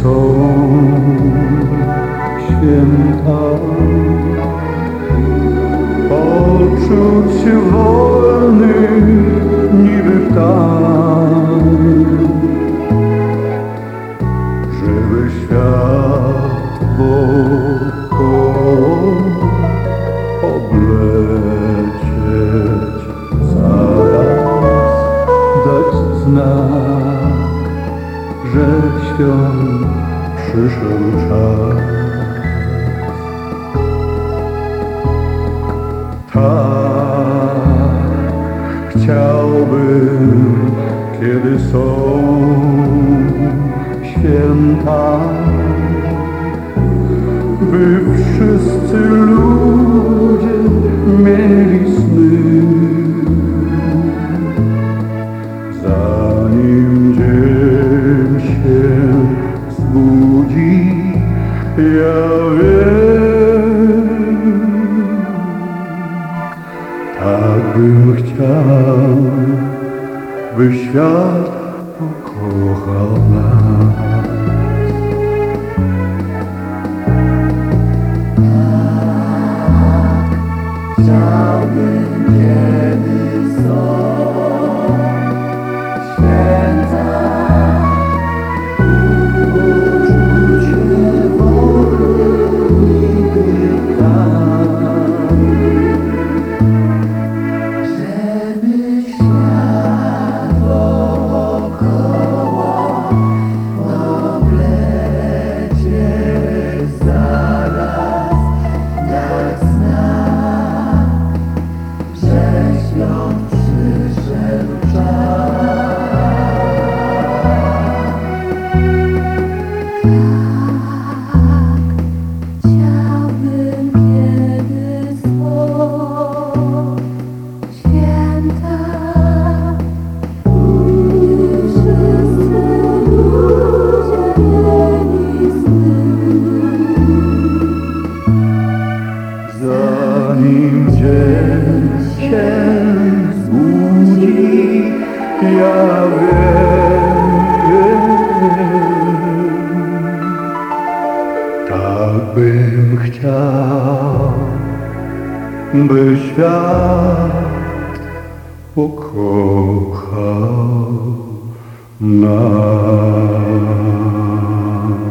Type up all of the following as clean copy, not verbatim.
są święta, poczuć się wolny niby ptak, żeby świat wokoło oblecieć, zaraz dać znak, że świąt przyszedł czas. Tak chciałbym, kiedy są święta, by wszyscy ludzie mieli sny, zanim dzień się zbudzi. Ja wiem, tak bym chciał, by świat pokochał nas. Chciałbym, kiedy są święta, uczuć się wolny niby ptak, żeby świat wokoło oblecieć, zaraz dać znak, że świąt przyszedł czas. Chciałbym, kiedy są święta, wszyscy ludzie mieli sny, zanim dzień się zbudzi. Ja wiem, tak bym chciał, by świat pokochał nas.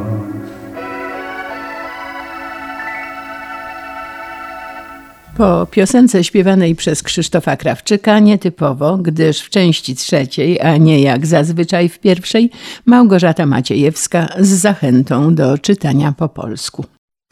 Po piosence śpiewanej przez Krzysztofa Krawczyka nietypowo, gdyż w części trzeciej, a nie jak zazwyczaj w pierwszej, Małgorzata Maciejewska z zachętą do czytania po polsku.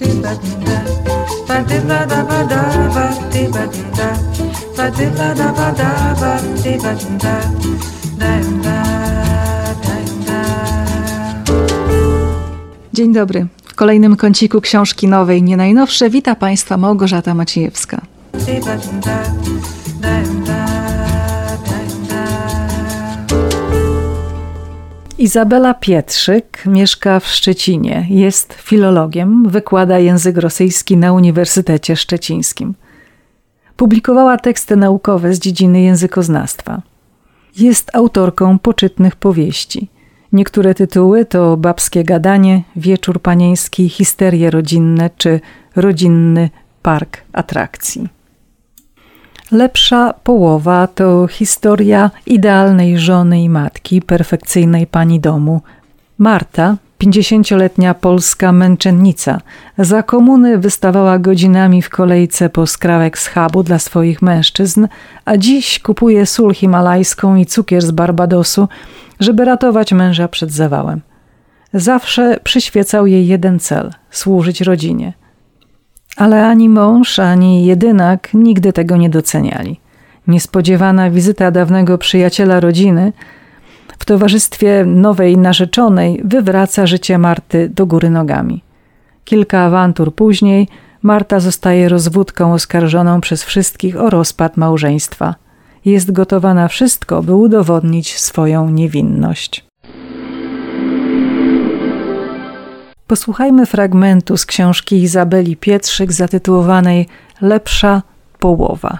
Dzień dobry. W kolejnym kąciku książki nowej, nie najnowsze, wita Państwa Małgorzata Maciejewska. Izabela Pietrzyk mieszka w Szczecinie, jest filologiem, wykłada język rosyjski na Uniwersytecie Szczecińskim. Publikowała teksty naukowe z dziedziny językoznawstwa. Jest autorką poczytnych powieści. Niektóre tytuły to Babskie gadanie, Wieczór panieński, Histerie rodzinne czy Rodzinny park atrakcji. Lepsza połowa to historia idealnej żony i matki, perfekcyjnej pani domu. Marta, 50-letnia polska męczennica, za komuny wystawała godzinami w kolejce po skrawek z hubu dla swoich mężczyzn, a dziś kupuje sól himalajską i cukier z Barbadosu, żeby ratować męża przed zawałem. Zawsze przyświecał jej jeden cel – służyć rodzinie. Ale ani mąż, ani jedynak nigdy tego nie doceniali. Niespodziewana wizyta dawnego przyjaciela rodziny w towarzystwie nowej narzeczonej wywraca życie Marty do góry nogami. Kilka awantur później Marta zostaje rozwódką oskarżoną przez wszystkich o rozpad małżeństwa. Jest gotowa na wszystko, by udowodnić swoją niewinność. Posłuchajmy fragmentu z książki Izabeli Pietrzyk zatytułowanej Lepsza połowa.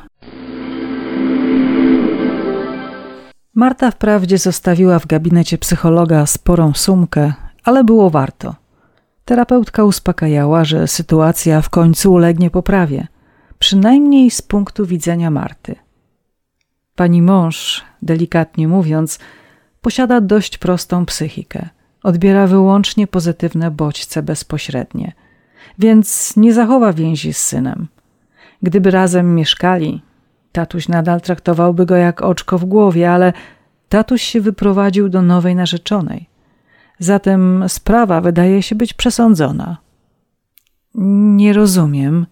Marta wprawdzie zostawiła w gabinecie psychologa sporą sumkę, ale było warto. Terapeutka uspokajała, że sytuacja w końcu ulegnie poprawie, przynajmniej z punktu widzenia Marty. Pani mąż, delikatnie mówiąc, posiada dość prostą psychikę. Odbiera wyłącznie pozytywne bodźce bezpośrednie, więc nie zachowa więzi z synem. Gdyby razem mieszkali, tatuś nadal traktowałby go jak oczko w głowie, ale tatuś się wyprowadził do nowej narzeczonej. Zatem sprawa wydaje się być przesądzona. Nie rozumiem.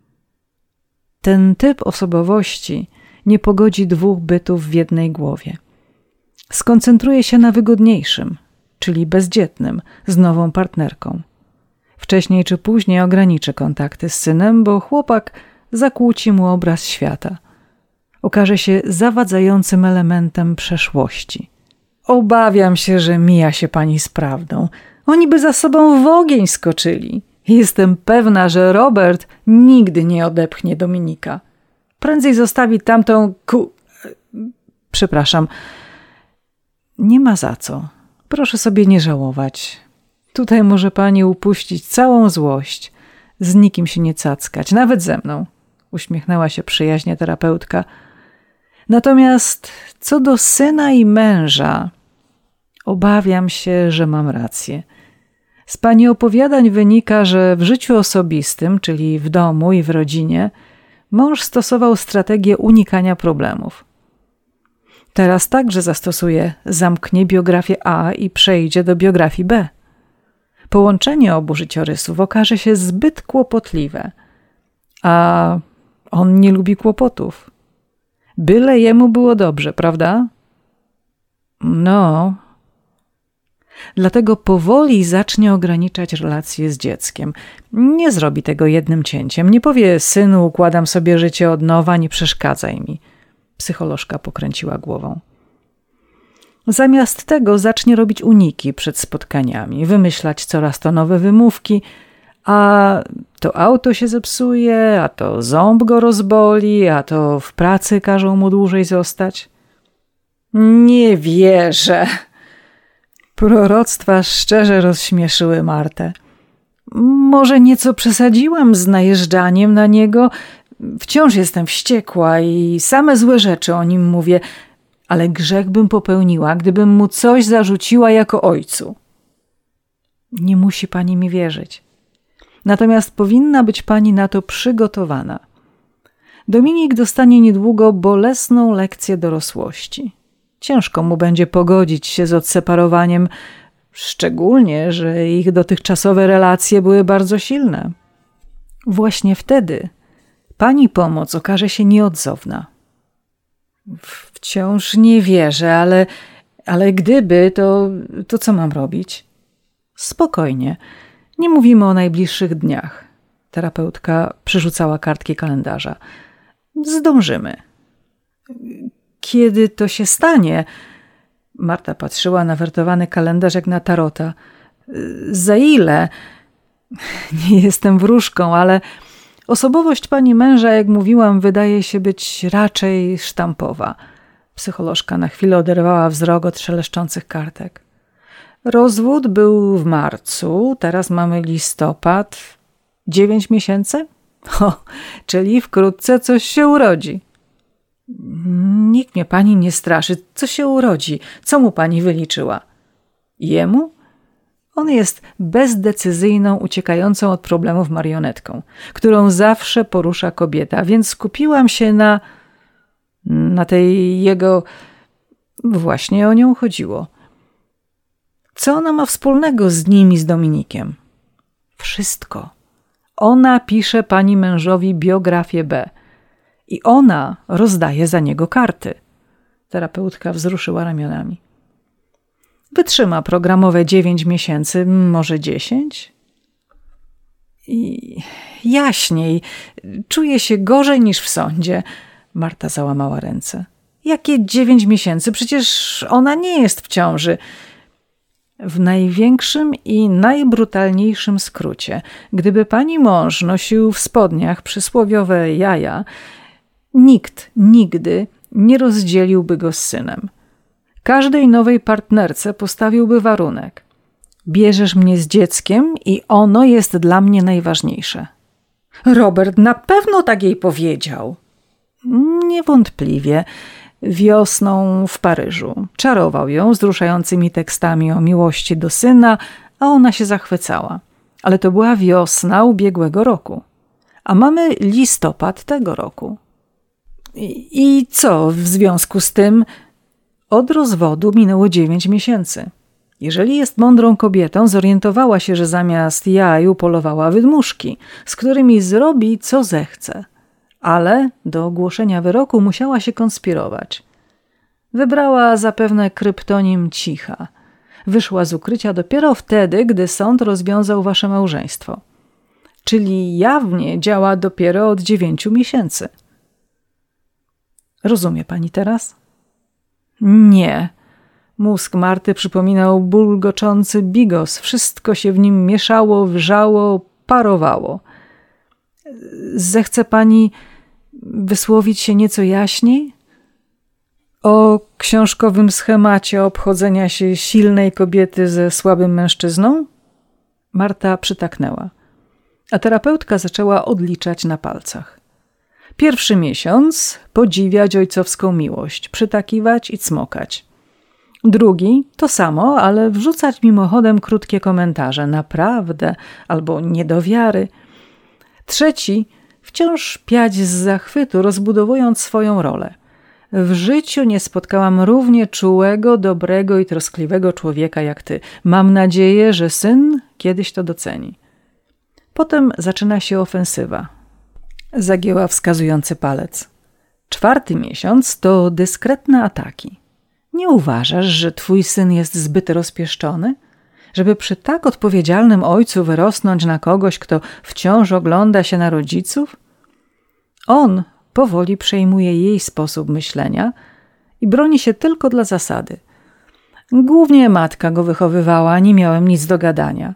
Ten typ osobowości nie pogodzi dwóch bytów w jednej głowie. Skoncentruje się na wygodniejszym, czyli bezdzietnym, z nową partnerką. Wcześniej czy później ograniczy kontakty z synem, bo chłopak zakłóci mu obraz świata. Okaże się zawadzającym elementem przeszłości. Obawiam się, że mija się pani z prawdą. Oni by za sobą w ogień skoczyli. Jestem pewna, że Robert nigdy nie odepchnie Dominika. Prędzej zostawi tamtą Przepraszam. Nie ma za co. Proszę sobie nie żałować. Tutaj może pani upuścić całą złość. Z nikim się nie cackać, nawet ze mną. Uśmiechnęła się przyjaźnie terapeutka. Natomiast co do syna i męża, obawiam się, że mam rację. Z pani opowiadań wynika, że w życiu osobistym, czyli w domu i w rodzinie, mąż stosował strategię unikania problemów. Teraz także zastosuje, zamknie biografię A i przejdzie do biografii B. Połączenie obu życiorysów okaże się zbyt kłopotliwe, a on nie lubi kłopotów. Byle jemu było dobrze, prawda? No. Dlatego powoli zacznie ograniczać relacje z dzieckiem. Nie zrobi tego jednym cięciem. Nie powie: synu, układam sobie życie od nowa, nie przeszkadzaj mi. Psycholożka pokręciła głową. Zamiast tego zacznie robić uniki przed spotkaniami, wymyślać coraz to nowe wymówki, a to auto się zepsuje, a to ząb go rozboli, a to w pracy każą mu dłużej zostać. Nie wierzę. Proroctwa szczerze rozśmieszyły Martę. Może nieco przesadziłam z najeżdżaniem na niego. Wciąż jestem wściekła i same złe rzeczy o nim mówię, ale grzech bym popełniła, gdybym mu coś zarzuciła jako ojcu. Nie musi pani mi wierzyć. Natomiast powinna być pani na to przygotowana. Dominik dostanie niedługo bolesną lekcję dorosłości. Ciężko mu będzie pogodzić się z odseparowaniem, szczególnie, że ich dotychczasowe relacje były bardzo silne. Właśnie wtedy pani pomoc okaże się nieodzowna. Wciąż nie wierzę, ale gdyby, to co mam robić? Spokojnie. Nie mówimy o najbliższych dniach. Terapeutka przerzucała kartki kalendarza. Zdążymy. Kiedy to się stanie? Marta patrzyła na wertowany kalendarz jak na tarota. Za ile? Nie jestem wróżką, ale osobowość pani męża, jak mówiłam, wydaje się być raczej sztampowa. Psycholożka na chwilę oderwała wzrok od szeleszczących kartek. Rozwód był w marcu, teraz mamy listopad. 9 miesięcy? Czyli wkrótce coś się urodzi. Nikt mnie pani nie straszy. Co się urodzi? Co mu pani wyliczyła? Jemu? On jest bezdecyzyjną, uciekającą od problemów marionetką, którą zawsze porusza kobieta, więc skupiłam się na tej jego... Właśnie o nią chodziło. Co ona ma wspólnego z nim i z Dominikiem? Wszystko. Ona pisze pani mężowi biografię B. I ona rozdaje za niego karty. Terapeutka wzruszyła ramionami. Wytrzyma programowe 9 miesięcy, może 10? I jaśniej, czuje się gorzej niż w sądzie. Marta załamała ręce. Jakie 9 miesięcy? Przecież ona nie jest w ciąży. W największym i najbrutalniejszym skrócie, gdyby pani mąż nosił w spodniach przysłowiowe jaja, nikt nigdy nie rozdzieliłby go z synem. Każdej nowej partnerce postawiłby warunek. Bierzesz mnie z dzieckiem i ono jest dla mnie najważniejsze. Robert na pewno tak jej powiedział. Niewątpliwie. Wiosną w Paryżu. Czarował ją wzruszającymi tekstami o miłości do syna, a ona się zachwycała. Ale to była wiosna ubiegłego roku. A mamy listopad tego roku. I co w związku z tym? Od rozwodu minęło 9 miesięcy. Jeżeli jest mądrą kobietą, zorientowała się, że zamiast jaj upolowała wydmuszki, z którymi zrobi co zechce. Ale do ogłoszenia wyroku musiała się konspirować. Wybrała zapewne kryptonim Cicha. Wyszła z ukrycia dopiero wtedy, gdy sąd rozwiązał wasze małżeństwo. Czyli jawnie działa dopiero od 9 miesięcy. Rozumie pani teraz? Nie. Mózg Marty przypominał bulgoczący bigos. Wszystko się w nim mieszało, wrzało, parowało. Zechce pani wysłowić się nieco jaśniej? O książkowym schemacie obchodzenia się silnej kobiety ze słabym mężczyzną? Marta przytaknęła, a terapeutka zaczęła odliczać na palcach. 1. miesiąc podziwiać ojcowską miłość, przytakiwać i cmokać. 2. to samo, ale wrzucać mimochodem krótkie komentarze, naprawdę albo nie do wiary. 3. wciąż piać z zachwytu, rozbudowując swoją rolę. W życiu nie spotkałam równie czułego, dobrego i troskliwego człowieka jak ty. Mam nadzieję, że syn kiedyś to doceni. Potem zaczyna się ofensywa. Zagięła wskazujący palec. 4. miesiąc to dyskretne ataki. Nie uważasz, że twój syn jest zbyt rozpieszczony? Żeby przy tak odpowiedzialnym ojcu wyrosnąć na kogoś, kto wciąż ogląda się na rodziców? On powoli przejmuje jej sposób myślenia i broni się tylko dla zasady. Głównie matka go wychowywała, nie miałem nic do gadania.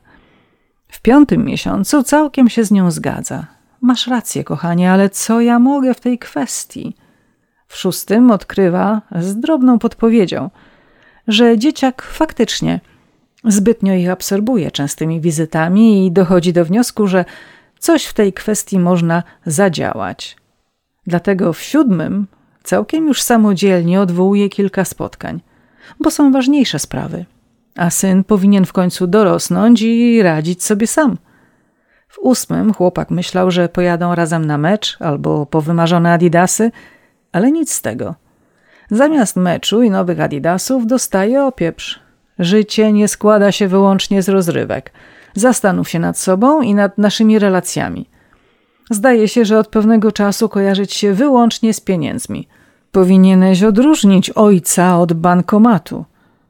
W 5. miesiącu całkiem się z nią zgadza. Masz rację, kochanie, ale co ja mogę w tej kwestii? W 6. odkrywa z drobną podpowiedzią, że dzieciak faktycznie zbytnio ich absorbuje częstymi wizytami i dochodzi do wniosku, że coś w tej kwestii można zadziałać. Dlatego w 7. całkiem już samodzielnie odwołuje kilka spotkań, bo są ważniejsze sprawy, a syn powinien w końcu dorosnąć i radzić sobie sam. W 8. chłopak myślał, że pojadą razem na mecz albo po wymarzone adidasy, ale nic z tego. Zamiast meczu i nowych adidasów dostaje opieprz. Życie nie składa się wyłącznie z rozrywek. Zastanów się nad sobą i nad naszymi relacjami. Zdaje się, że od pewnego czasu kojarzyć się wyłącznie z pieniędzmi. Powinieneś odróżnić ojca od bankomatu.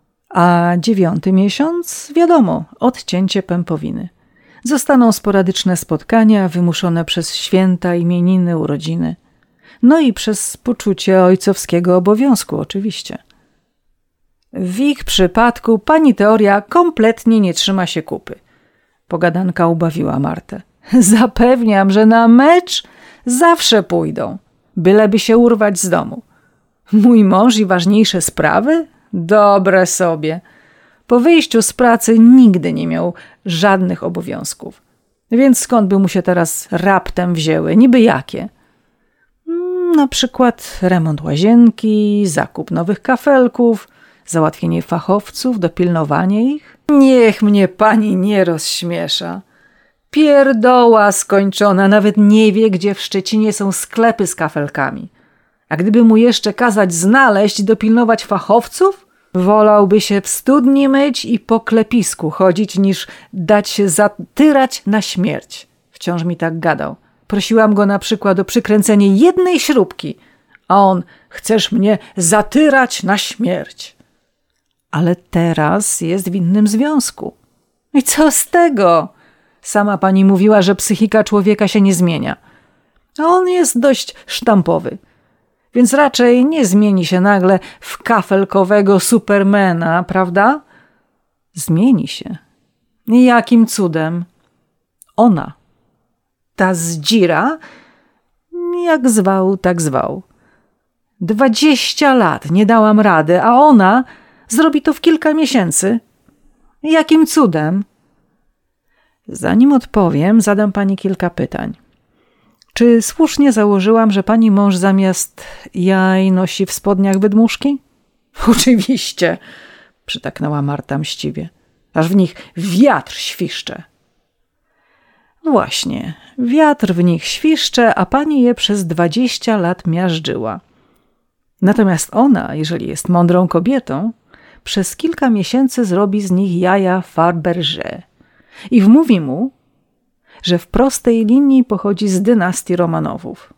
A 9. miesiąc, wiadomo, odcięcie pępowiny. Zostaną sporadyczne spotkania wymuszone przez święta, imieniny, urodziny. No i przez poczucie ojcowskiego obowiązku oczywiście. W ich przypadku pani teoria kompletnie nie trzyma się kupy. Pogadanka ubawiła Martę. Zapewniam, że na mecz zawsze pójdą, byleby się urwać z domu. Mój mąż i ważniejsze sprawy? Dobre sobie. Po wyjściu z pracy nigdy nie miał żadnych obowiązków. Więc skąd by mu się teraz raptem wzięły? Niby jakie? Na przykład remont łazienki, zakup nowych kafelków, załatwienie fachowców, dopilnowanie ich. Niech mnie pani nie rozśmiesza. Pierdoła skończona, nawet nie wie, gdzie w Szczecinie są sklepy z kafelkami. A gdyby mu jeszcze kazać znaleźć i dopilnować fachowców, wolałby się w studni myć i po klepisku chodzić, niż dać się zatyrać na śmierć. Wciąż mi tak gadał. Prosiłam go na przykład o przykręcenie jednej śrubki, a on: chcesz mnie zatyrać na śmierć. Ale teraz jest w innym związku. I co z tego? Sama pani mówiła, że psychika człowieka się nie zmienia. A on jest dość sztampowy. Więc raczej nie zmieni się nagle w kafelkowego supermana, prawda? Zmieni się. Jakim cudem? Ona. Ta zdzira, jak zwał, tak zwał. 20 lat nie dałam rady, a ona zrobi to w kilka miesięcy. Jakim cudem? Zanim odpowiem, zadam pani kilka pytań. Czy słusznie założyłam, że pani mąż zamiast jaj nosi w spodniach wydmuszki? Oczywiście, przytaknęła Marta mściwie. Aż w nich wiatr świszcze. Właśnie, wiatr w nich świszcze, a pani je przez 20 lat miażdżyła. Natomiast ona, jeżeli jest mądrą kobietą, przez kilka miesięcy zrobi z nich jaja Fabergé i wmówi mu, że w prostej linii pochodzi z dynastii Romanowów.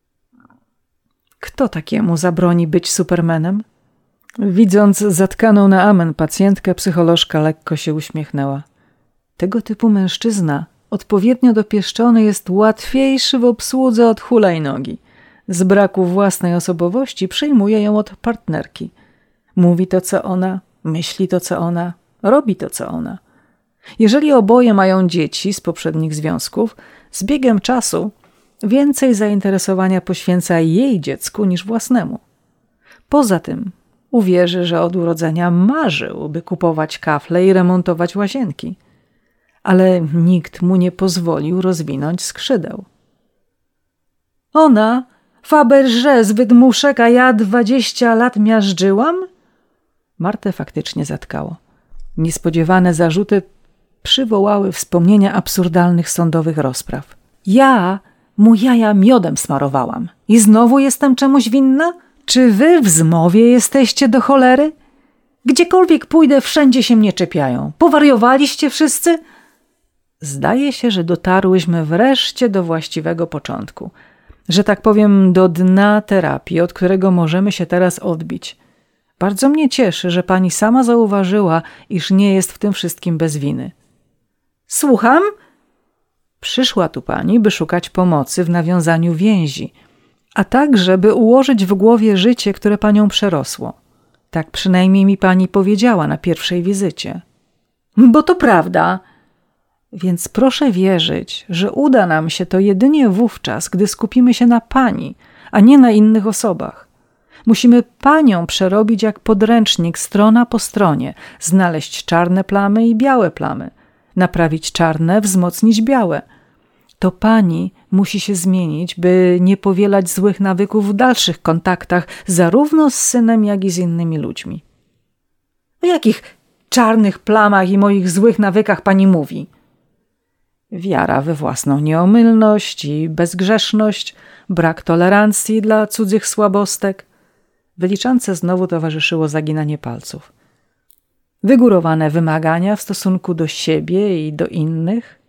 Kto takiemu zabroni być Supermanem? Widząc zatkaną na amen pacjentkę, psycholożka lekko się uśmiechnęła. Tego typu mężczyzna, odpowiednio dopieszczony, jest łatwiejszy w obsłudze od hulajnogi. Z braku własnej osobowości przyjmuje ją od partnerki. Mówi to, co ona, myśli to, co ona, robi to, co ona. Jeżeli oboje mają dzieci z poprzednich związków, z biegiem czasu więcej zainteresowania poświęca jej dziecku niż własnemu. Poza tym uwierzy, że od urodzenia marzył, by kupować kafle i remontować łazienki. Ale nikt mu nie pozwolił rozwinąć skrzydeł. Ona, Fabergé z wydmuszek, a ja 20 lat miażdżyłam? Martę faktycznie zatkało. Niespodziewane zarzuty przywołały wspomnienia absurdalnych sądowych rozpraw. Ja mu jaja miodem smarowałam i znowu jestem czemuś winna? Czy wy w zmowie jesteście do cholery? Gdziekolwiek pójdę, wszędzie się mnie czepiają. Powariowaliście wszyscy? Zdaje się, że dotarłyśmy wreszcie do właściwego początku. Że tak powiem, do dna terapii, od którego możemy się teraz odbić. Bardzo mnie cieszy, że pani sama zauważyła, iż nie jest w tym wszystkim bez winy. Słucham? Przyszła tu pani, by szukać pomocy w nawiązaniu więzi, a także by ułożyć w głowie życie, które panią przerosło. Tak przynajmniej mi pani powiedziała na pierwszej wizycie. Bo to prawda. Więc proszę wierzyć, że uda nam się to jedynie wówczas, gdy skupimy się na pani, a nie na innych osobach. Musimy panią przerobić jak podręcznik, strona po stronie, znaleźć czarne plamy i białe plamy, naprawić czarne, wzmocnić białe. To pani musi się zmienić, by nie powielać złych nawyków w dalszych kontaktach, zarówno z synem, jak i z innymi ludźmi. O jakich czarnych plamach i moich złych nawykach pani mówi? Wiara we własną nieomylność i bezgrzeszność, brak tolerancji dla cudzych słabostek. Wyliczance znowu towarzyszyło zaginanie palców. Wygórowane wymagania w stosunku do siebie i do innych.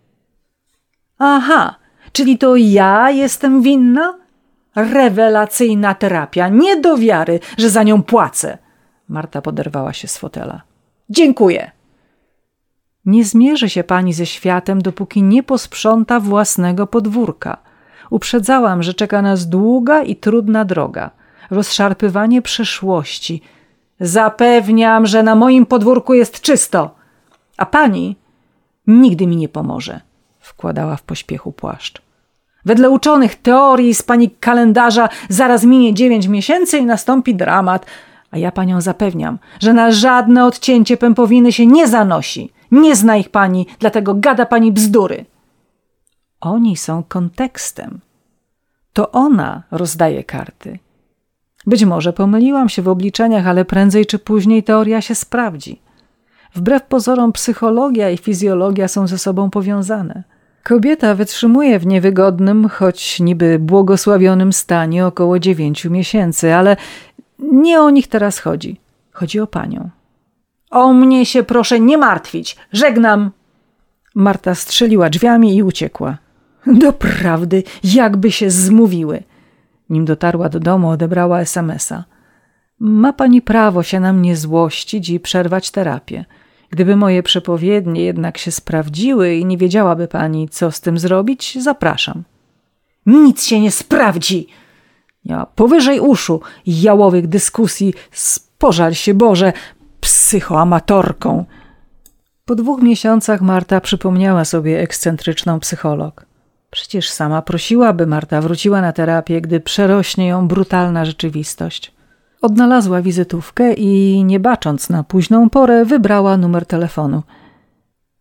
Aha, czyli to ja jestem winna? Rewelacyjna terapia, nie do wiary, że za nią płacę. Marta poderwała się z fotela. Dziękuję. Nie zmierzy się pani ze światem, dopóki nie posprząta własnego podwórka. Uprzedzałam, że czeka nas długa i trudna droga. Rozszarpywanie przeszłości. Zapewniam, że na moim podwórku jest czysto. A pani nigdy mi nie pomoże. Wkładała w pośpiechu płaszcz. Wedle uczonych teorii z pani kalendarza zaraz minie 9 miesięcy i nastąpi dramat. A ja panią zapewniam, że na żadne odcięcie pępowiny się nie zanosi. Nie zna ich pani, dlatego gada pani bzdury. Oni są kontekstem. To ona rozdaje karty. Być może pomyliłam się w obliczeniach, ale prędzej czy później teoria się sprawdzi. Wbrew pozorom psychologia i fizjologia są ze sobą powiązane. Kobieta wytrzymuje w niewygodnym, choć niby błogosławionym stanie około 9 miesięcy, ale nie o nich teraz chodzi. Chodzi o panią. O mnie się proszę nie martwić. Żegnam. Marta strzeliła drzwiami i uciekła. Doprawdy, jakby się zmówiły. Nim dotarła do domu, odebrała SMS-a. Ma pani prawo się na mnie złościć i przerwać terapię. Gdyby moje przepowiednie jednak się sprawdziły i nie wiedziałaby pani, co z tym zrobić, zapraszam. Nic się nie sprawdzi. Miała powyżej uszu jałowych dyskusji z, pożal się Boże, psychoamatorką. Po 2 miesiącach Marta przypomniała sobie ekscentryczną psycholog. Przecież sama prosiła, by Marta wróciła na terapię, gdy przerośnie ją brutalna rzeczywistość. Odnalazła wizytówkę i, nie bacząc na późną porę, wybrała numer telefonu.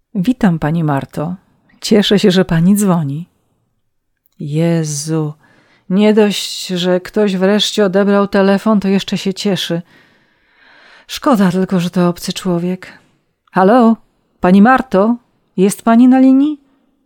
Witam, pani Marto. Cieszę się, że pani dzwoni. Jezu, nie dość, że ktoś wreszcie odebrał telefon, to jeszcze się cieszy. Szkoda tylko, że to obcy człowiek. Halo, pani Marto, jest pani na linii?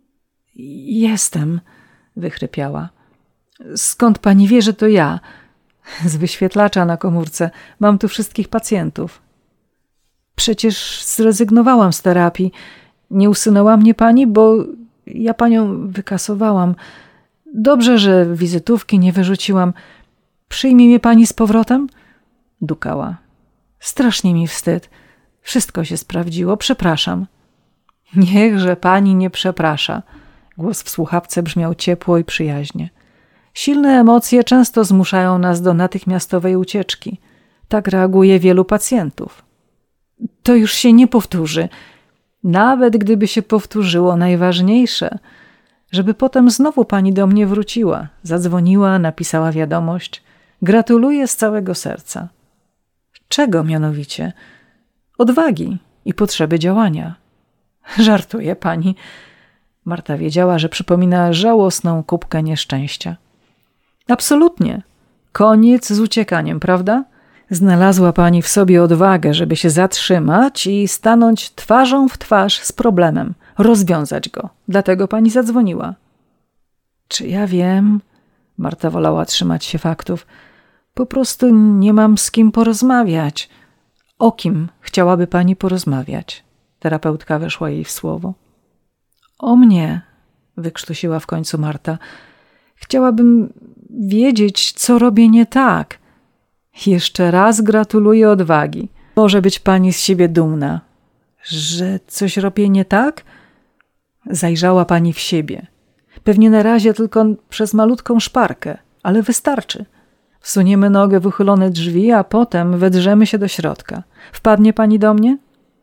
Jestem, wychrypiała. Skąd pani wie, że to ja? Z wyświetlacza na komórce. Mam tu wszystkich pacjentów. Przecież zrezygnowałam z terapii. Nie usunęła mnie pani, bo ja panią wykasowałam. Dobrze, że wizytówki nie wyrzuciłam. Przyjmie mnie pani z powrotem? Dukała. Strasznie mi wstyd. Wszystko się sprawdziło. Przepraszam. Niechże pani nie przeprasza. Głos w słuchawce brzmiał ciepło i przyjaźnie. Silne emocje często zmuszają nas do natychmiastowej ucieczki. Tak reaguje wielu pacjentów. To już się nie powtórzy. Nawet gdyby się powtórzyło, najważniejsze, żeby potem znowu pani do mnie wróciła, zadzwoniła, napisała wiadomość. Gratuluję z całego serca. Czego mianowicie? Odwagi i potrzeby działania. Żartuje pani. Marta wiedziała, że przypomina żałosną kubkę nieszczęścia. Absolutnie. Koniec z uciekaniem, prawda? Znalazła pani w sobie odwagę, żeby się zatrzymać i stanąć twarzą w twarz z problemem, rozwiązać go. Dlatego pani zadzwoniła. Czy ja wiem? Marta wolała trzymać się faktów. Po prostu nie mam z kim porozmawiać. O kim chciałaby pani porozmawiać? Terapeutka weszła jej w słowo. O mnie, wykrztusiła w końcu Marta. Chciałabym wiedzieć, co robię nie tak. Jeszcze raz gratuluję odwagi. Może być pani z siebie dumna. Że coś robię nie tak? Zajrzała pani w siebie. Pewnie na razie tylko przez malutką szparkę, ale wystarczy. Wsuniemy nogę w uchylone drzwi, a potem wedrzemy się do środka. Wpadnie pani do mnie?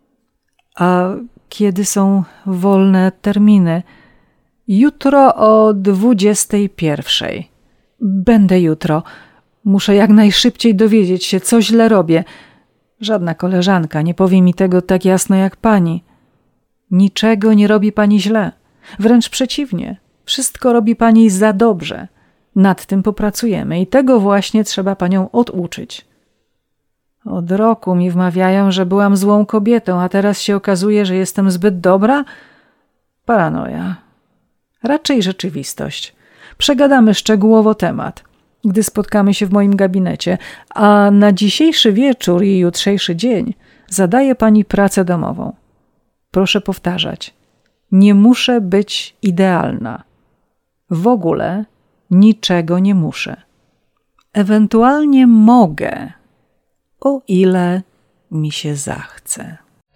A kiedy są wolne terminy? Jutro o 21:00. Będę jutro. Muszę jak najszybciej dowiedzieć się, co źle robię. Żadna koleżanka nie powie mi tego tak jasno jak pani. Niczego nie robi pani źle. Wręcz przeciwnie. Wszystko robi pani za dobrze. Nad tym popracujemy i tego właśnie trzeba panią oduczyć. Od roku mi wmawiają, że byłam złą kobietą, a teraz się okazuje, że jestem zbyt dobra? Paranoja. Raczej rzeczywistość. Przegadamy szczegółowo temat, gdy spotkamy się w moim gabinecie, a na dzisiejszy wieczór i jutrzejszy dzień zadaję pani pracę domową. Proszę powtarzać. Nie muszę być idealna. W ogóle niczego nie muszę. Ewentualnie mogę, o ile mi się zachce.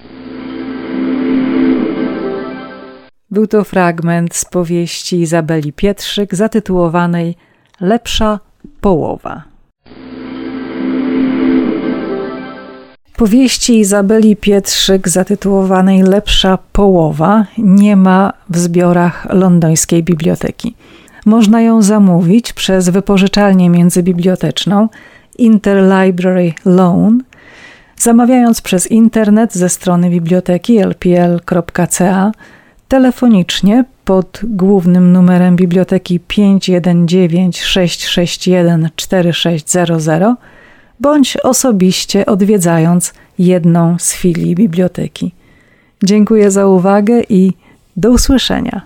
Był to fragment z powieści Izabeli Pietrzyk zatytułowanej Lepsza połowa. Powieści Izabeli Pietrzyk zatytułowanej Lepsza połowa nie ma w zbiorach londyńskiej biblioteki. Można ją zamówić przez wypożyczalnię międzybiblioteczną Interlibrary Loan, zamawiając przez internet ze strony biblioteki lpl.ca, telefonicznie pod głównym numerem biblioteki 519 661 4600 bądź osobiście odwiedzając jedną z filii biblioteki. Dziękuję za uwagę i do usłyszenia.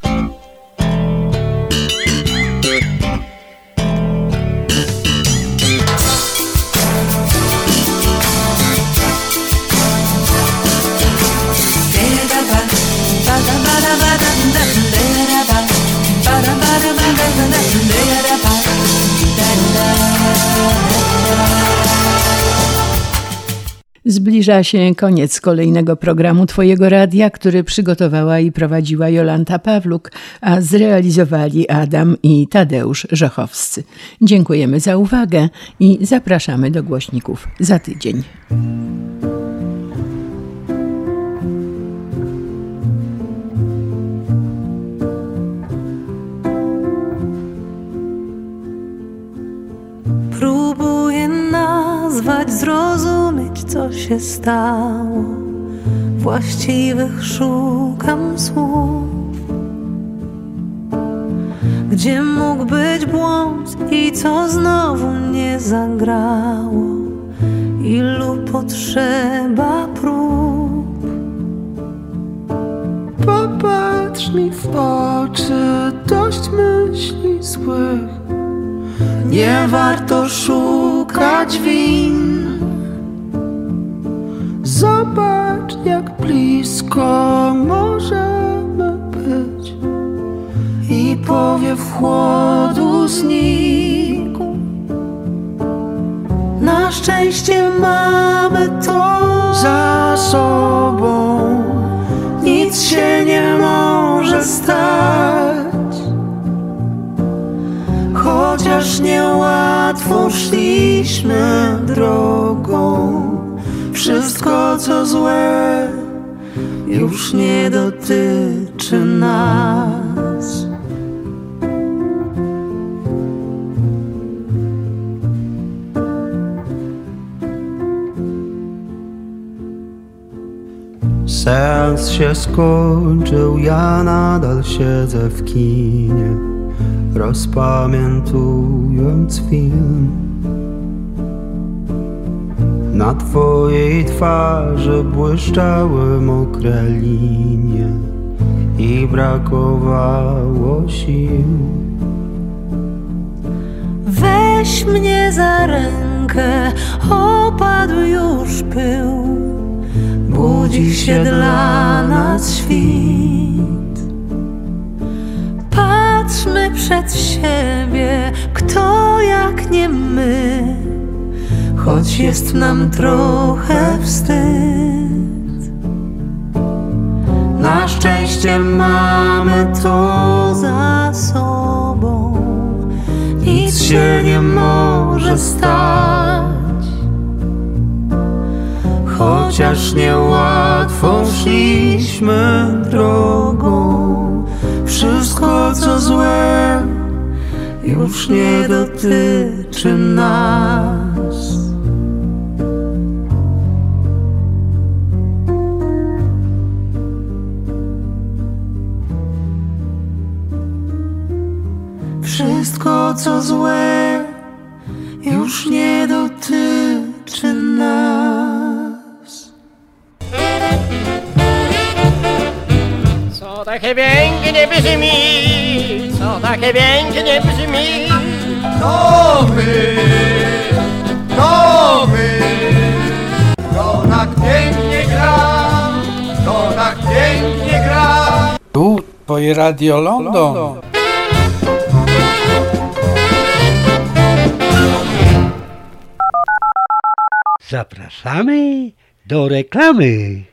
Zbliża się koniec kolejnego programu Twojego Radia, który przygotowała i prowadziła Jolanta Pawluk, a zrealizowali Adam i Tadeusz Żochowscy. Dziękujemy za uwagę i zapraszamy do głośników za tydzień. Próbuję nazwać, zrozumieć, co się stało. właściwych szukam słów. Gdzie mógł być błąd i co znowu nie zagrało? Ilu potrzeba prób? Popatrz mi w oczy, dość myśli złych. Nie warto szukać win. Zobacz, jak blisko możemy być i powiew chłodu znikł. Na szczęście mamy to Za sobą nic się nie może stać. chociaż niełatwo szliśmy drogą. Wszystko co złe już nie dotyczy nas. Seans się skończył, ja nadal siedzę w kinie, rozpamiętując film. Na twojej twarzy błyszczały mokre linie i brakowało sił. Weź mnie za rękę, opadł już pył. Budzi się dla nas świt. Patrzmy przed siebie, kto jak nie my, choć jest nam trochę wstyd. Na szczęście mamy to Za sobą nic się nie może stać. Chociaż niełatwo szliśmy drogą, wszystko co złe już nie dotyczy nas. Wszystko co złe już nie dotyczy nas. Co takie pięknie brzmi, co takie pięknie brzmi. To my, to my. To tak pięknie gra, to tak pięknie gra. Tu twoje Radio London. Zapraszamy do reklamy.